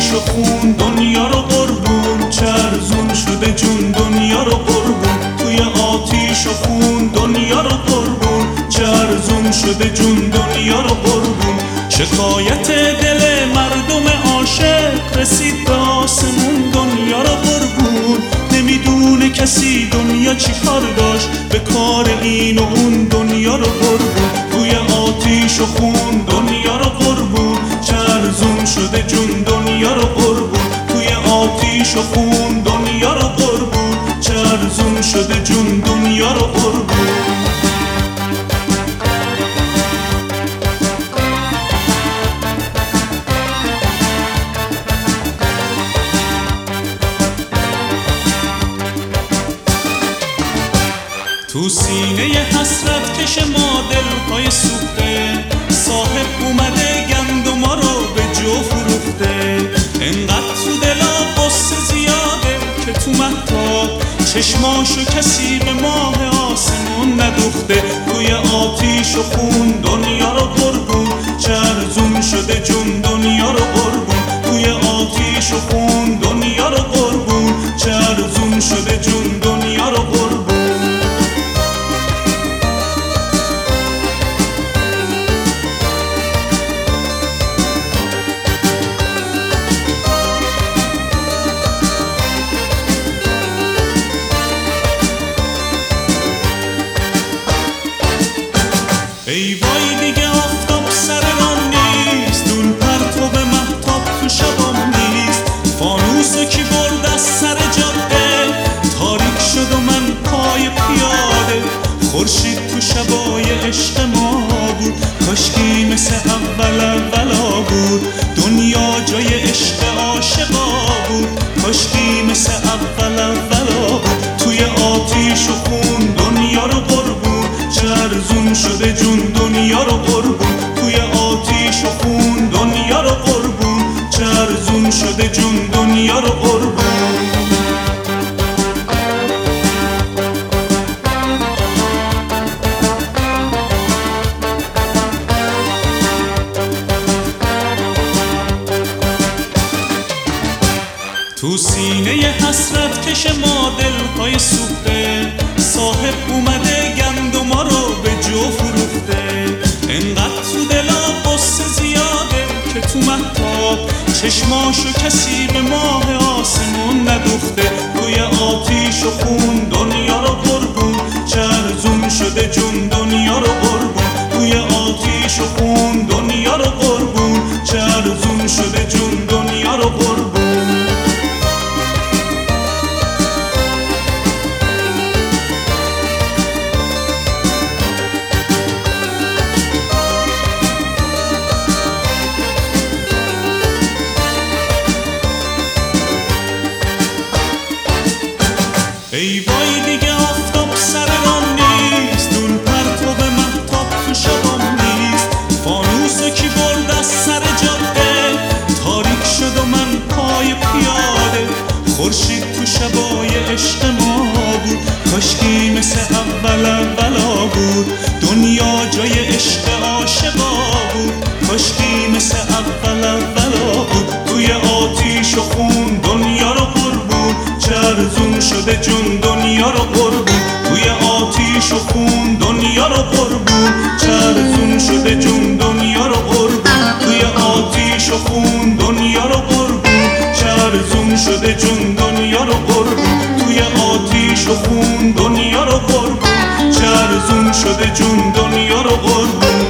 آتیش و خون دنیا رو قربون، چرزون شده جون دنیا رو قربون. توی آتیش و خون دنیا رو قربون، چرزون شده جون دنیا رو قربون. شکایت دل مردم عاشق رسید به آسمون دنیا رو قربون. نمیدونه کسی دنیا چی کار داشت، به کار این و اون دنیا رو قربون. توی آتیش و خون دنیا رو قربون، چرزون شده جون دنیا رو قربون. توی آتیش و خون دنیا رو قربون، چرزون شده جون دنیا رو قربون. تو سینه حسرت کش ما دلهای سوخته، صاحب اومده گندما رو به جو فروخته. انقدر تو دلا غصه زیاده که تو مهتاب چشماشو کسی به ماه آسمون ندوخته. توی آتیش و خون دنیا رو قربون، چرزون شده جون دنیا رو قربون. توی آتیش و خون دنیا رو قربون، چرزون شده جون دنیا رو قربون. ای وای دیگه آفتاب سر راه نیست، دون پرتو به مهتاب تو شبام نیست. فانوسو کی برد از سر جاده، تاریک شد و من پای پیاده. خورشید تو شبای عشق ما بود، کاشکی مثل اولا بود. دنیا جای عشق عاشقا بود، کاشکی مثل اولا بود. توی آتیش و خون دنیا رو قربون، چرزون شده جون دنیا رو قربون. توی آتیش و خون دنیا رو قربون، چرزون شده جون دنیا رو قربون. تو سینه حسرت کش ما دلهای سوخته، صاحب اومده گندما رو به جو فروخته. انقدر تو دلا غصه زیاده که تو مهتاب چشماشو کسی به ماه آسمون ندوخته. توی آتیش و خون دنیا رو قربون، چرزون شده جون دنیا رو قربون. توی آتیش و خون دنیا رو قربون، چرزون شده جون دنیا رو قربون. ای وای دیگه آفتاب سر راه نیست، دون پرتو به مهتاب تو شبام نیست. فانوسو کی برد از سر جاده، تاریک شد و من پای پیاده. خورشید تو شبای عشق ما بود، کاشکی مثل اولا بود. دنیا جای عشق عاشقا بود، کاشکی مثل اولا بود. توی آتیش و خون دنیا رو قربون، چرزون شده جون دنیا رو قربون. توی آتیش و خون دنیا رو قربون، چرزون شده جون دنیا رو قربون. توی آتیش و خون دنیا رو قربون، چرزون شده جون دنیا رو قربون. توی آتیش و خون دنیا رو قربون، چرزون شده جون دنیا رو قربون.